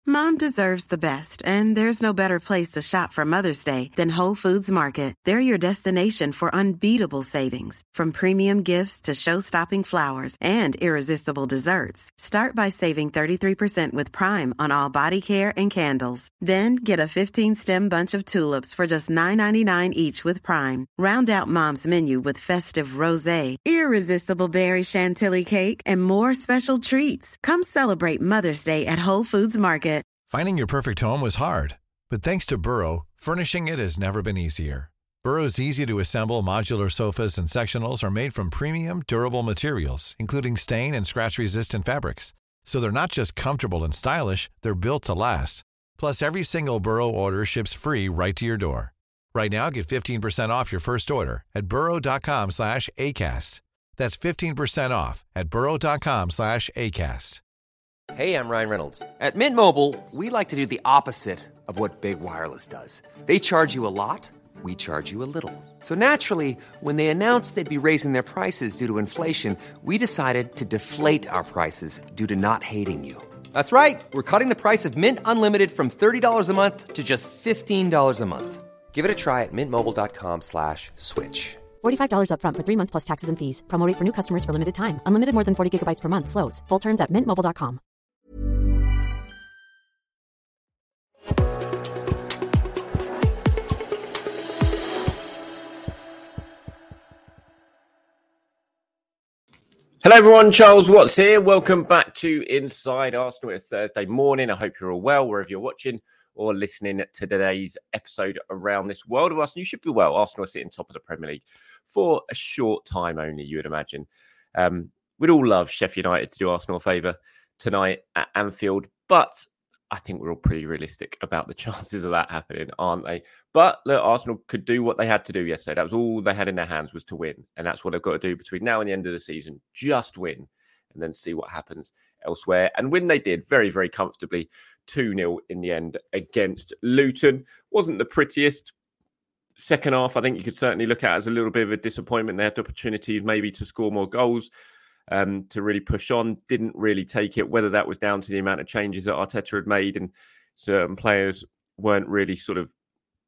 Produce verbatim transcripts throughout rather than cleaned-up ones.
Mom deserves the best, and there's no better place to shop for Mother's Day than Whole Foods Market. They're your destination for unbeatable savings, from premium gifts to show-stopping flowers and irresistible desserts. Start by saving thirty-three percent with Prime on all body care and candles. Then get a fifteen-stem bunch of tulips for just nine ninety-nine each with Prime. Round out Mom's menu with festive rosé, irresistible berry chantilly cake, and more special treats. Come celebrate Mother's Day at Whole Foods Market. Finding your perfect home was hard, but thanks to Burrow, furnishing it has never been easier. Burrow's easy-to-assemble modular sofas and sectionals are made from premium, durable materials, including stain and scratch-resistant fabrics. So they're not just comfortable and stylish, they're built to last. Plus, every single Burrow order ships free right to your door. Right now, get fifteen percent off your first order at burrow.com slash ACAST. That's fifteen percent off at burrow.com slash ACAST. Hey, I'm Ryan Reynolds. At Mint Mobile, we like to do the opposite of what Big Wireless does. They charge you a lot, we charge you a little. So naturally, when they announced they'd be raising their prices due to inflation, we decided to deflate our prices due to not hating you. That's right. We're cutting the price of Mint Unlimited from thirty dollars a month to just fifteen dollars a month. Give it a try at mintmobile.com slash switch. forty-five dollars up front for three months plus taxes and fees. Promo rate for new customers for limited time. Unlimited more than forty gigabytes per month. Slows full terms at mint mobile dot com. Hello everyone, Charles Watts here. Welcome back to Inside Arsenal. It's Thursday morning. I hope you're all well wherever you're watching or listening to today's episode around this world of Arsenal. You should be well. Arsenal are sitting top of the Premier League for a short time only, you would imagine. Um, we'd all love Sheffield United to do Arsenal a favour tonight at Anfield, but I think we're all pretty realistic about the chances of that happening, aren't they? But look, Arsenal could do what they had to do yesterday. That was all they had in their hands, was to win. And that's what they've got to do between now and the end of the season. Just win and then see what happens elsewhere. And when they did, very, very comfortably, two nil in the end against Luton. Wasn't the prettiest second half. I think you could certainly look at it as a little bit of a disappointment. They had the opportunity maybe to score more goals. Um, to really push on, didn't really take it, whether that was down to the amount of changes that Arteta had made and certain players weren't really sort of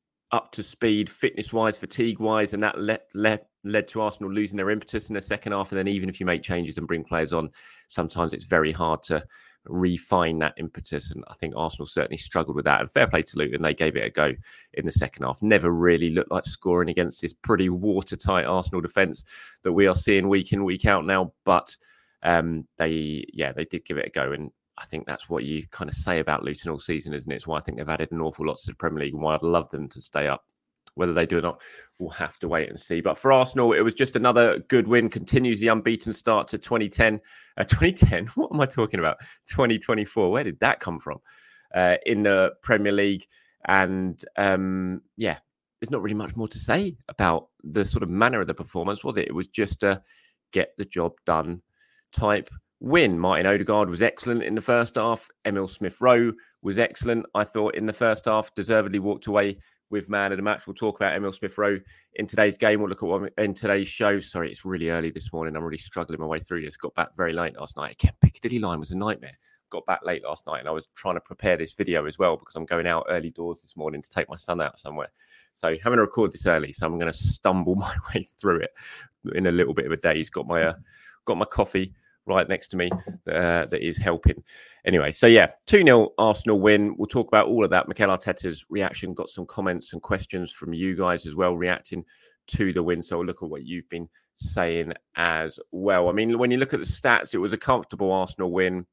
up to speed, fitness-wise, fatigue-wise, and that led, led, led to Arsenal losing their impetus in the second half. And then even if you make changes and bring players on, sometimes it's very hard to refine that impetus. And I think Arsenal certainly struggled with that. And fair play to Luton, they gave it a go in the second half. Never really looked like scoring against this pretty watertight Arsenal defence that we are seeing week in, week out now. But um, they, yeah, they did give it a go. And I think that's what you kind of say about Luton all season, isn't it? It's why I think they've added an awful lot to the Premier League and why I'd love them to stay up. Whether they do or not, we'll have to wait and see. But for Arsenal, it was just another good win. Continues the unbeaten start to twenty ten. Uh, twenty ten? What am I talking about? twenty twenty-four. Where did that come from? Uh, in the Premier League. And um, yeah, there's not really much more to say about the sort of manner of the performance, was it? It was just a get the job done type win. Martin Odegaard was excellent in the first half. Emil Smith-Rowe was excellent, I thought, in the first half. Deservedly walked away with man of the match. We'll talk about Emil Smith-Rowe in today's game. We'll look at what in today's show. Sorry, it's really early this morning. I'm really struggling my way through this. Got back very late last night. Again, Piccadilly line was a nightmare. Got back late last night and I was trying to prepare this video as well because I'm going out early doors this morning to take my son out somewhere. So having to record this early, so I'm going to stumble my way through it in a little bit of a daze. Got my uh, got my coffee right next to me uh, that is helping. Anyway, so yeah, two nil Arsenal win. We'll talk about all of that. Mikel Arteta's reaction, got some comments and questions from you guys as well, reacting to the win. So we'll look at what you've been saying as well. I mean, when you look at the stats, it was a comfortable Arsenal win.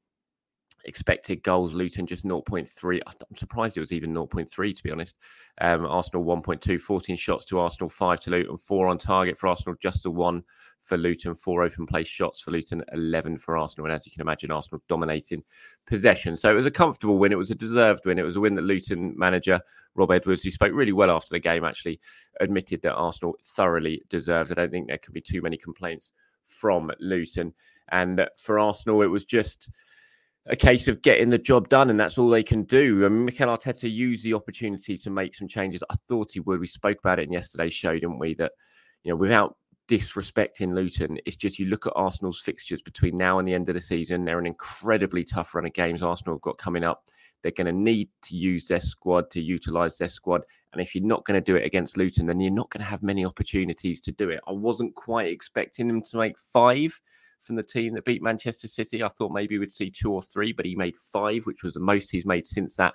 Expected goals, Luton just zero point three. I'm surprised it was even zero point three, to be honest. Um, Arsenal one point two, fourteen shots to Arsenal, five to Luton, four on target for Arsenal, just the one for Luton, four open play shots for Luton, eleven for Arsenal. And as you can imagine, Arsenal dominating possession. So it was a comfortable win. It was a deserved win. It was a win that Luton manager Rob Edwards, who spoke really well after the game, actually admitted that Arsenal thoroughly deserved. I don't think there could be too many complaints from Luton. And for Arsenal, it was just a case of getting the job done, and that's all they can do. I mean, Mikel Arteta used the opportunity to make some changes. I thought he would. We spoke about it in yesterday's show, didn't we? That, you know, without disrespecting Luton, it's just you look at Arsenal's fixtures between now and the end of the season. They're an incredibly tough run of games Arsenal have got coming up. They're going to need to use their squad, to utilise their squad. And if you're not going to do it against Luton, then you're not going to have many opportunities to do it. I wasn't quite expecting him to make five from the team that beat Manchester City. I thought maybe we'd see two or three, but he made five, which was the most he's made since that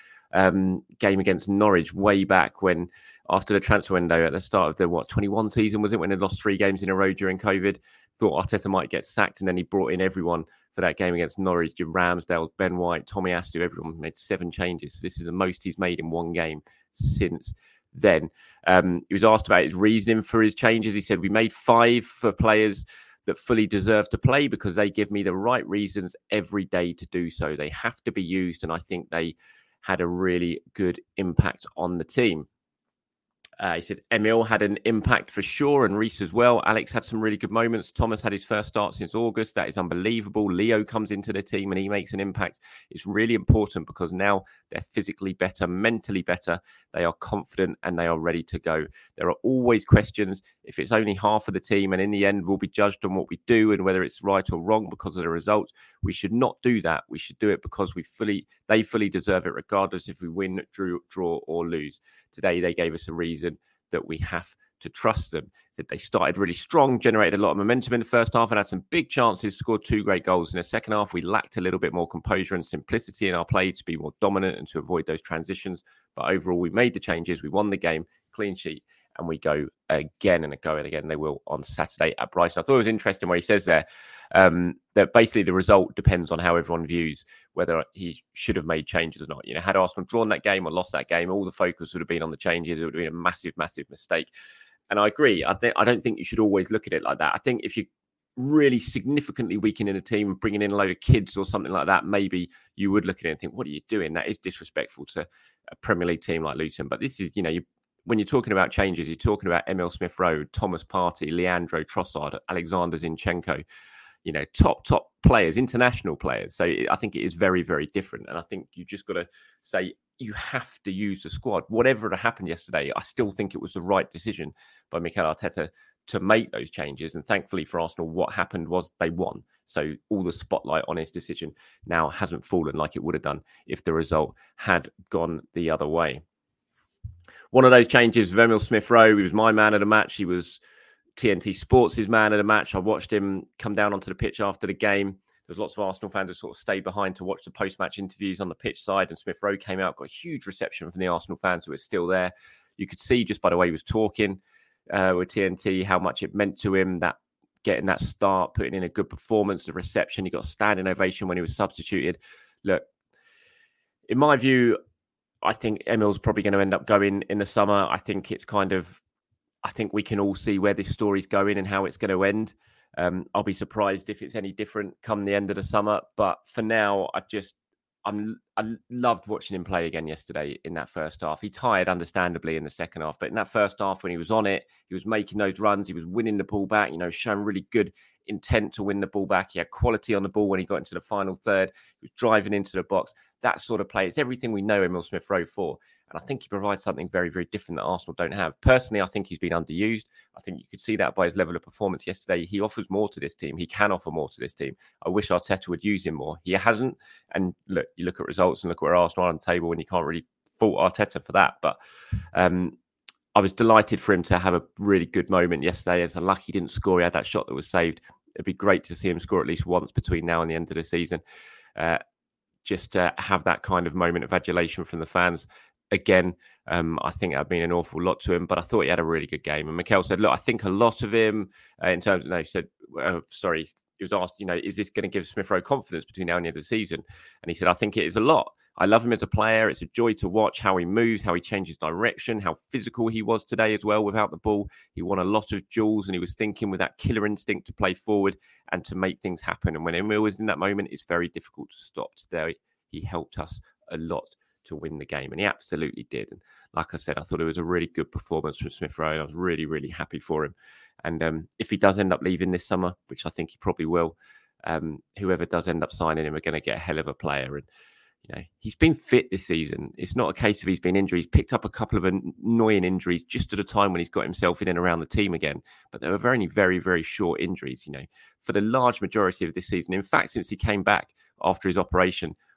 um, game against Norwich way back when, after the transfer window at the start of the, what, twenty-one season, was it, when they lost three games in a row during COVID? Thought Arteta might get sacked, and then he brought in everyone for that game against Norwich. Jim Ramsdale, Ben White, Tommy Astu, everyone made seven changes. This is the most he's made in one game since then. Um, he was asked about his reasoning for his changes. He said, we made five for players that fully deserve to play because they give me the right reasons every day to do so. They have to be used, and I think they had a really good impact on the team. Uh, he said Emil had an impact for sure, and Reece as well. Alex had some really good moments. Thomas had his first start since August. That is unbelievable. Leo comes into the team and he makes an impact. It's really important because now they're physically better, mentally better. They are confident and they are ready to go. There are always questions. If it's only half of the team, and in the end we'll be judged on what we do and whether it's right or wrong because of the results, we should not do that. We should do it because we fully, they fully deserve it, regardless if we win, drew, draw or lose. Today they gave us a reason that we have to trust them. Said they started really strong, generated a lot of momentum in the first half and had some big chances, scored two great goals. In the second half, we lacked a little bit more composure and simplicity in our play to be more dominant and to avoid those transitions. But overall, we made the changes. We won the game, clean sheet, and we go again and go again. They will on Saturday at Brighton. I thought it was interesting where he says there um, that basically the result depends on how everyone views whether he should have made changes or not. You know, had Arsenal drawn that game or lost that game, all the focus would have been on the changes. It would have been a massive, massive mistake. And I agree. I think I don't think you should always look at it like that. I think if you really significantly weakening a team and bringing in a load of kids or something like that, maybe you would look at it and think, what are you doing? That is disrespectful to a Premier League team like Luton. But this is, you know, you, when you're talking about changes, you're talking about Emil Smith-Rowe, Thomas Partey, Leandro Trossard, Alexander Zinchenko, you know, top, top players, international players. So I think it is very, very different. And I think you just got to say, you have to use the squad. Whatever had happened yesterday, I still think it was the right decision by Mikel Arteta to make those changes. And thankfully for Arsenal, what happened was they won. So all the spotlight on his decision now hasn't fallen like it would have done if the result had gone the other way. One of those changes of Emil Smith-Rowe, he was my man of the match. He was T N T Sports' man of the match. I watched him come down onto the pitch after the game. There was lots of Arsenal fans who sort of stayed behind to watch the post-match interviews on the pitch side, and Smith-Rowe came out, got a huge reception from the Arsenal fans who were still there. You could see just by the way he was talking uh, with T N T how much it meant to him, that getting that start, putting in a good performance, the reception. He got a standing ovation when he was substituted. Look, in my view, I think Emil's probably going to end up going in the summer. I think it's kind of, I think we can all see where this story's going and how it's going to end. Um, I'll be surprised if it's any different come the end of the summer. But for now, I just, I'm, I loved watching him play again yesterday in that first half. He tired, understandably, in the second half. But in that first half, when he was on it, he was making those runs. He was winning the ball back, you know, showing really good intent to win the ball back. He had quality on the ball when he got into the final third. He was driving into the box. That sort of play. It's everything we know Emil Smith-Rowe for. And I think he provides something very, very different that Arsenal don't have. Personally, I think he's been underused. I think you could see that by his level of performance yesterday. He offers more to this team. He can offer more to this team. I wish Arteta would use him more. He hasn't. And look, you look at results and look where Arsenal are on the table, and you can't really fault Arteta for that. But um, I was delighted for him to have a really good moment yesterday. It's unlucky he didn't score. He had that shot that was saved. It'd be great to see him score at least once between now and the end of the season. Uh, just to have that kind of moment of adulation from the fans. Again, um, I think that been an awful lot to him, but I thought he had a really good game. And Mikel said, look, I think a lot of him, uh, in terms of, no, he said, uh, sorry, he was asked, you know, is this going to give Smith-Rowe confidence between now and the end of the season? And he said, I think it is a lot. I love him as a player. It's a joy to watch how he moves, how he changes direction, how physical he was today as well without the ball. He won a lot of duels and he was thinking with that killer instinct to play forward and to make things happen. And when Emil was in that moment, it's very difficult to stop. Today, he helped us a lot to win the game, and he absolutely did. And like I said, I thought it was a really good performance from Smith-Rowe, and I was really, really happy for him. And um, if he does end up leaving this summer, which I think he probably will, um, whoever does end up signing him are going to get a hell of a player. And you know, he's been fit this season. It's not a case of he's been injured. He's picked up a couple of annoying injuries just at a time when he's got himself in and around the team again. But they were very, very, very short injuries, you know, for the large majority of this season. In fact, since he came back after his operation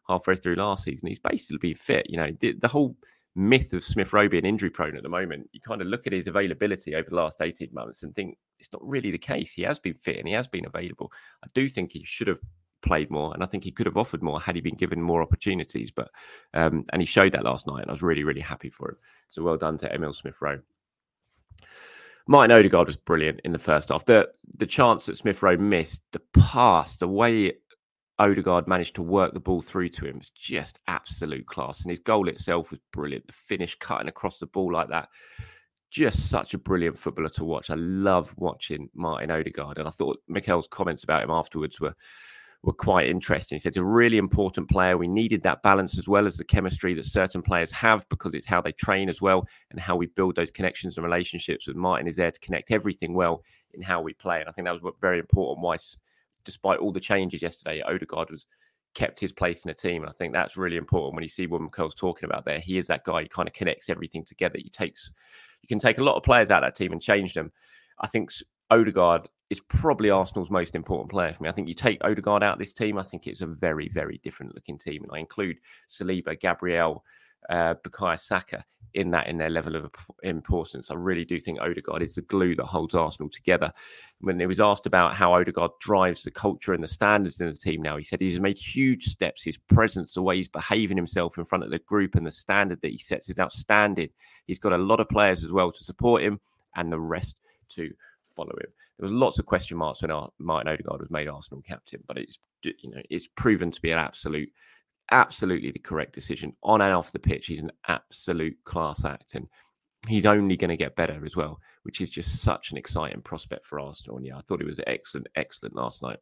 halfway through last season. He's basically been fit. You know, the, the whole myth of Smith Rowe being injury prone at the moment, you kind of look at his availability over the last eighteen months and think it's not really the case. He has been fit and he has been available. I do think he should have played more, and I think he could have offered more had he been given more opportunities. But um, and he showed that last night, and I was really, really happy for him. So well done to Emil Smith Rowe. Martin Odegaard was brilliant in the first half. The the chance that Smith Rowe missed, the pass, the way Odegaard managed to work the ball through to him was just absolute class. And his goal itself was brilliant. The finish cutting across the ball like that. Just such a brilliant footballer to watch. I love watching Martin Odegaard. And I thought Mikel's comments about him afterwards were, were quite interesting. He said he's a really important player. We needed that balance as well as the chemistry that certain players have, because it's how they train as well and how we build those connections and relationships. And Martin is there to connect everything well in how we play. And I think that was very important why, despite all the changes yesterday, Odegaard was kept his place in the team. And I think that's really important when you see what Mikel's talking about there. He is that guy who kind of connects everything together. You takes, you can take a lot of players out of that team and change them. I think Odegaard is probably Arsenal's most important player for me. I think you take Odegaard out of this team, I think it's a very, very different looking team. And I include Saliba, Gabriel, uh, Bukayo Saka in that, in their level of importance. I really do think Odegaard is the glue that holds Arsenal together. When he was asked about how Odegaard drives the culture and the standards in the team now, he said he's made huge steps. His presence, the way he's behaving himself in front of the group and the standard that he sets is outstanding. He's got a lot of players as well to support him and the rest to follow him. There was lots of question marks when our, Martin Odegaard was made Arsenal captain, but it's, you know, it's proven to be an absolute absolutely the correct decision on and off the pitch. He's an absolute class act, and he's only going to get better as well, which is just such an exciting prospect for Arsenal. And yeah, I thought he was excellent, excellent last night.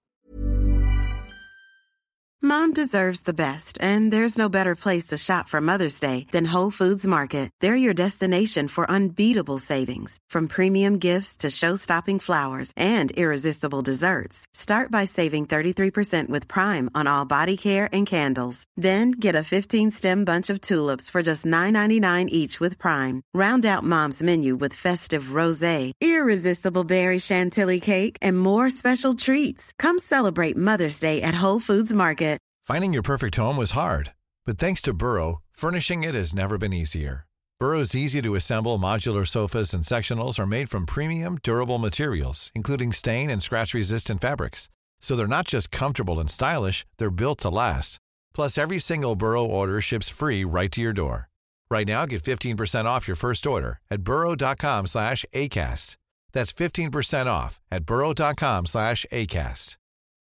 Mom deserves the best, and there's no better place to shop for Mother's Day than Whole Foods Market. They're your destination for unbeatable savings, from premium gifts to show-stopping flowers and irresistible desserts. Start by saving thirty-three percent with Prime on all body care and candles. Then get a fifteen-stem bunch of tulips for just nine ninety-nine each with Prime. Round out Mom's menu with festive rosé, irresistible berry chantilly cake, and more special treats. Come celebrate Mother's Day at Whole Foods Market. Finding your perfect home was hard, but thanks to Burrow, furnishing it has never been easier. Burrow's easy-to-assemble modular sofas and sectionals are made from premium, durable materials, including stain and scratch-resistant fabrics. So they're not just comfortable and stylish, they're built to last. Plus, every single Burrow order ships free right to your door. Right now, get fifteen percent off your first order at burrow.com slash ACAST. That's fifteen percent off at burrow.com slash ACAST.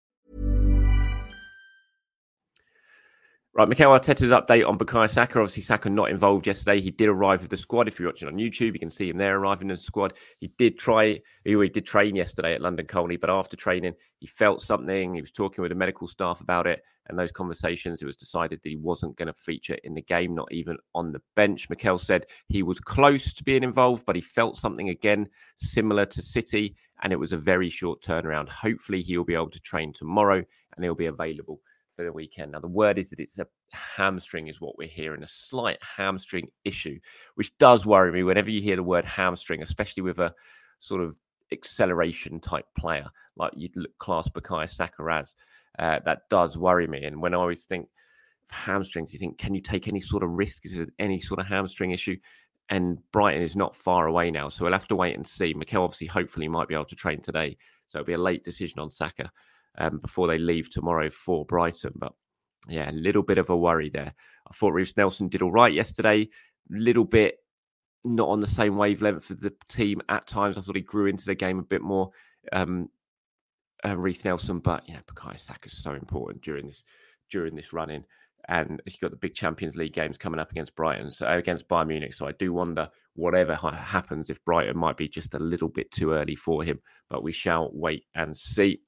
Right, Mikel Arteta's update on Bukayo Saka. Obviously, Saka not involved yesterday. He did arrive with the squad. If you're watching on YouTube, you can see him there arriving in the squad. He did try, he did train yesterday at London Colney, but after training, he felt something. He was talking with the medical staff about it, and those conversations, it was decided that he wasn't going to feature in the game, not even on the bench. Mikel said he was close to being involved, but he felt something again, similar to City, and it was a very short turnaround. Hopefully, he'll be able to train tomorrow, and he'll be available for the weekend. Now, the word is that it's a hamstring is what we're hearing, a slight hamstring issue, which does worry me whenever you hear the word hamstring, especially with a sort of acceleration type player like you'd class Bukayo Saka as. Uh, that does worry me. And when I always think of hamstrings, you think, can you take any sort of risk? Is there any sort of hamstring issue? And Brighton is not far away now, so we'll have to wait and see. Mikel obviously hopefully might be able to train today, so it'll be a late decision on Saka Um, before they leave tomorrow for Brighton. But yeah, a little bit of a worry there. I thought Reiss Nelson did all right yesterday. A little bit not on the same wavelength of the team at times. I thought he grew into the game a bit more, um, uh, Reiss Nelson. But yeah, Bukayo Saka is so important during this during this run-in. And you've got the big Champions League games coming up against Brighton, so against Bayern Munich. So I do wonder whatever ha- happens if Brighton might be just a little bit too early for him. But we shall wait and see.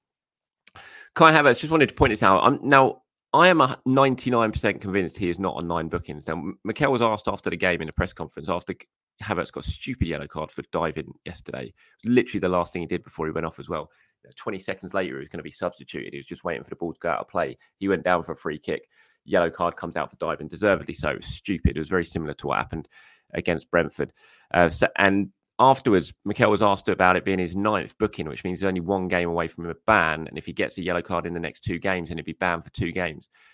Kai Havertz, just wanted to point this out. I'm, now, I am ninety-nine percent convinced he is not on nine bookings. Now, Mikel was asked after the game in a press conference, after Havertz got a stupid yellow card for diving yesterday. It was literally the last thing he did before he went off as well. twenty seconds later, he was going to be substituted. He was just waiting for the ball to go out of play. He went down for a free kick. Yellow card comes out for diving, deservedly so. It was stupid. It was very similar to what happened against Brentford. Uh, so, and afterwards, Mikel was asked about it being his ninth booking, which means he's only one game away from a ban. And if he gets a yellow card in the next two games, then he'd be banned for two games.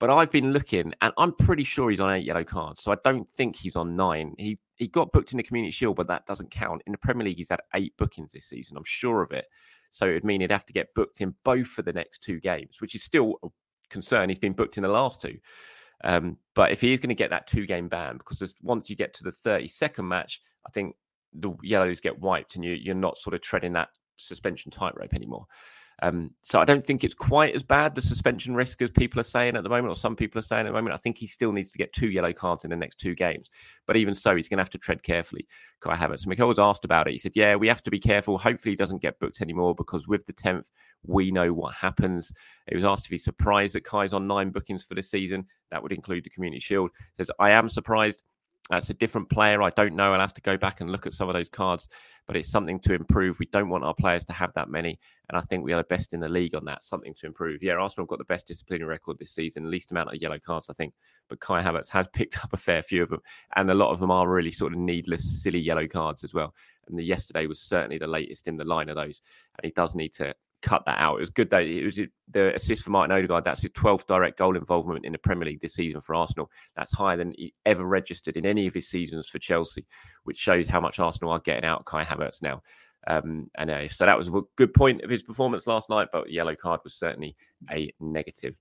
But I've been looking, and I'm pretty sure he's on eight yellow cards. So I don't think he's on nine. He he got booked in the Community Shield, but that doesn't count. In the Premier League, he's had eight bookings this season. I'm sure of it. So it would mean he'd have to get booked in both for the next two games, which is still a concern. He's been booked in the last two. Um, but if he is going to get that two-game ban, because once you get to the thirty-second match, I think the yellows get wiped and you, you're not sort of treading that suspension tightrope anymore. Um, so I don't think it's quite as bad, the suspension risk, as people are saying at the moment, or some people are saying at the moment. I think he still needs to get two yellow cards in the next two games. But even so, he's going to have to tread carefully, Kai Havertz. Mikel was asked about it. He said, yeah, we have to be careful. Hopefully he doesn't get booked anymore, because with the tenth, we know what happens. He was asked if he's surprised that Kai's on nine bookings for the season. That would include the Community Shield. He says, I am surprised. That's a different player. I don't know. I'll have to go back and look at some of those cards, but it's something to improve. We don't want our players to have that many, and I think we are the best in the league on that. Something to improve. Yeah, Arsenal have got the best disciplinary record this season, least amount of yellow cards, I think, but Kai Havertz has picked up a fair few of them, and a lot of them are really sort of needless, silly yellow cards as well. And the yesterday was certainly the latest in the line of those, and he does need to cut that out. It was good that it was the assist for Martin Odegaard. That's his twelfth direct goal involvement in the Premier League this season for Arsenal. That's higher than he ever registered in any of his seasons for Chelsea, which shows how much Arsenal are getting out of Kai Havertz now. Um, and uh, so that was a good point of his performance last night, but yellow card was certainly a negative.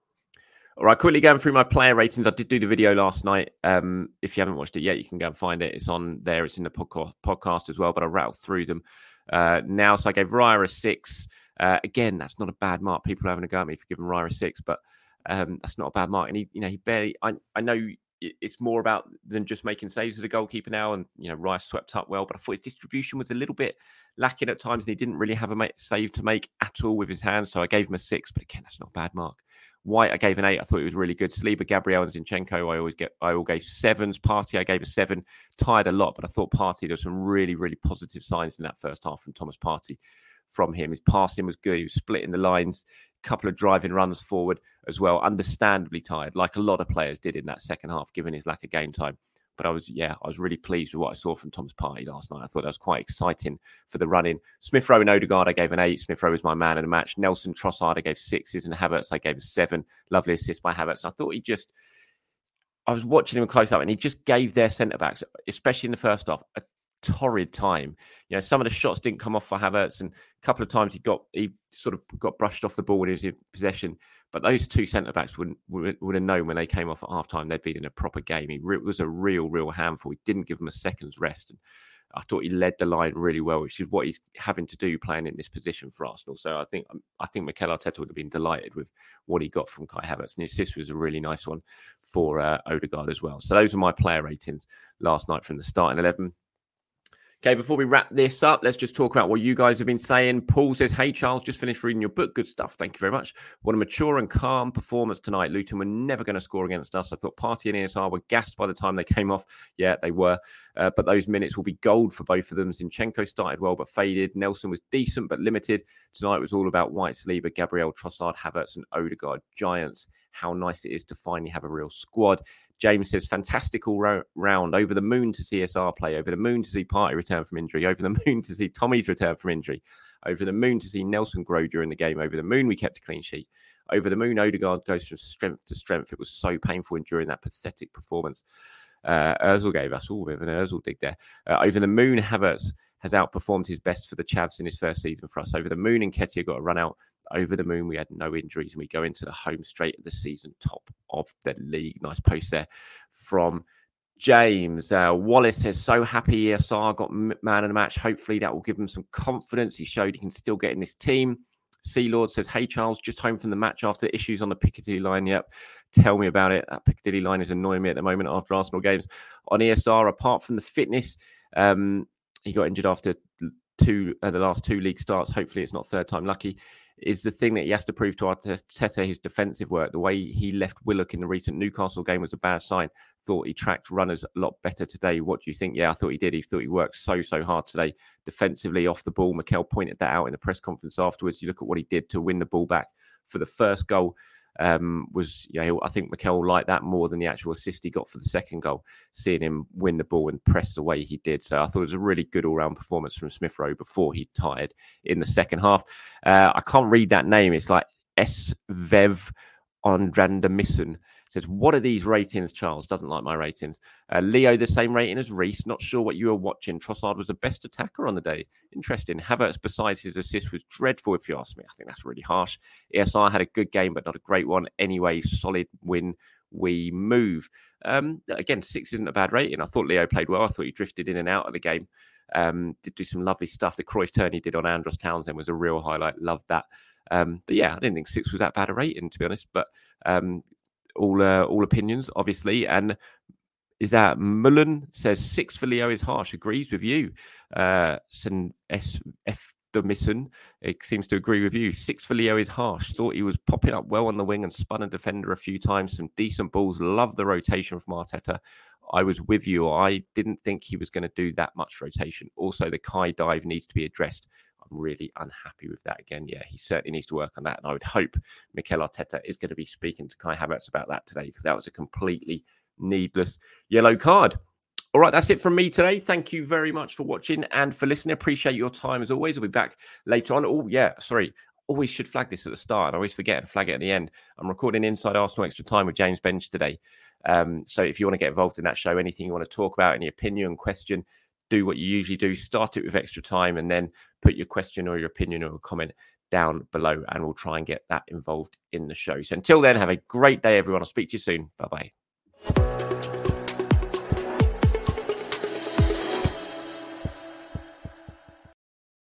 All right, quickly going through my player ratings. I did do the video last night. Um, if you haven't watched it yet, you can go and find it. It's on there. It's in the podcast, podcast as well, but I rattled through them uh, now. So I gave Raya a six. Uh, again, that's not a bad mark. People are having a go at me for giving Raya a six, but um, that's not a bad mark. And he, you know, he barely. I, I know it's more about than just making saves as a goalkeeper now, and you know, Raya swept up well, but I thought his distribution was a little bit lacking at times, and he didn't really have a save to make at all with his hands. So I gave him a six, but again, that's not a bad mark. White, I gave an eight. I thought it was really good. Saliba, Gabriel, and Zinchenko, I always get. I all gave sevens. Partey, I gave a seven. Tired a lot, but I thought Partey, there were some really, really positive signs in that first half from Thomas Partey. From him, his passing was good. He was splitting the lines, a couple of driving runs forward as well. Understandably tired, like a lot of players did in that second half, given his lack of game time. But I was, yeah, I was really pleased with what I saw from Thomas Partey last night. I thought that was quite exciting for the run-in. Smith Rowe and Odegaard, I gave an eight. Smith Rowe was my man in the match. Nelson, Trossard, I gave sixes, and Havertz, I gave a seven. Lovely assist by Havertz. I thought he just, I was watching him close up, and he just gave their centre backs, especially in the first half, a torrid time. You know, some of the shots didn't come off for Havertz, and a couple of times he got he sort of got brushed off the ball when he was in possession. But those two centre backs wouldn't would, would have known when they came off at half time they'd been in a proper game. He re- was a real, real handful. He didn't give them a second's rest. And I thought he led the line really well, which is what he's having to do playing in this position for Arsenal. So I think I think Mikel Arteta would have been delighted with what he got from Kai Havertz, and his assist was a really nice one for uh, Odegaard as well. So those were my player ratings last night from the starting eleven. Okay, before we wrap this up, let's just talk about what you guys have been saying. Paul says, hey, Charles, just finished reading your book. Good stuff. Thank you very much. What a mature and calm performance tonight. Luton were never going to score against us. I thought Partey and E S R were gassed by the time they came off. Yeah, they were. Uh, but those minutes will be gold for both of them. Zinchenko started well but faded. Nelson was decent but limited. Tonight was all about White, Saliba, Gabriel, Trossard, Havertz and Odegaard. Giants. How nice it is to finally have a real squad. James says, fantastic all ro- round. Over the moon to see S R play. Over the moon to see Partey return from injury. Over the moon to see Tommy's return from injury. Over the moon to see Nelson grow during the game. Over the moon, we kept a clean sheet. Over the moon, Odegaard goes from strength to strength. It was so painful enduring that pathetic performance. Uh, Ozil gave us all a bit of an Ozil dig there. Uh, over the moon, Havertz has outperformed his best for the Chavs in his first season for us. Over the moon, Nketiah got a run out. Over the moon, we had no injuries, and we go into the home straight of the season, top of the league. Nice post there from James. Uh, Wallace says, so happy E S R got man of the match. Hopefully that will give him some confidence. He showed he can still get in this team. Sea Lord says, hey, Charles, just home from the match after the issues on the Piccadilly line. Yep, tell me about it. That Piccadilly line is annoying me at the moment after Arsenal games. On E S R, apart from the fitness, um, he got injured after two uh, the last two league starts. Hopefully it's not third time lucky. Is the thing that he has to prove to Arteta his defensive work. The way he left Willock in the recent Newcastle game was a bad sign. Thought he tracked runners a lot better today. What do you think? Yeah, I thought he did. He thought he worked so, so hard today defensively off the ball. Mikel pointed that out in the press conference afterwards. You look at what he did to win the ball back for the first goal. Um, was, you know, I think Mikel liked that more than the actual assist he got for the second goal, seeing him win the ball and press the way he did. So I thought it was a really good all-round performance from Smith Rowe before he tired in the second half. Uh, I can't read that name. It's like S V E V Andrander Misson says, what are these ratings? Charles doesn't like my ratings. Uh, Leo, the same rating as Reece. Not sure what you were watching. Trossard was the best attacker on the day. Interesting. Havertz, besides his assist, was dreadful, if you ask me. I think that's really harsh. E S R had a good game, but not a great one. Anyway, solid win. We move. Um, again, six isn't a bad rating. I thought Leo played well. I thought he drifted in and out of the game. Um, did do some lovely stuff. The Cruyff turn he did on Andros Townsend was a real highlight. Loved that. Um, but yeah, I didn't think six was that bad a rating, to be honest. But um, all uh, all opinions, obviously. And is that Mullen says six for Leo is harsh. Agrees with you. Uh, S F Domison it seems to agree with you. Six for Leo is harsh. Thought he was popping up well on the wing and spun a defender a few times. Some decent balls. Love the rotation from Arteta. I was with you. I didn't think he was going to do that much rotation. Also, the Kai dive needs to be addressed. I'm really unhappy with that again. Yeah, he certainly needs to work on that. And I would hope Mikel Arteta is going to be speaking to Kai Havertz about that today, because that was a completely needless yellow card. All right, that's it from me today. Thank you very much for watching and for listening. Appreciate your time as always. I'll be back later on. Oh, yeah, sorry. Always should flag this at the start. I always forget and flag it at the end. I'm recording Inside Arsenal Extra Time with James Benge today. Um, so if you want to get involved in that show, anything you want to talk about, any opinion, question, do what you usually do. Start it with Extra Time and then put your question or your opinion or a comment down below, and we'll try and get that involved in the show. So until then, have a great day, everyone. I'll speak to you soon. Bye-bye.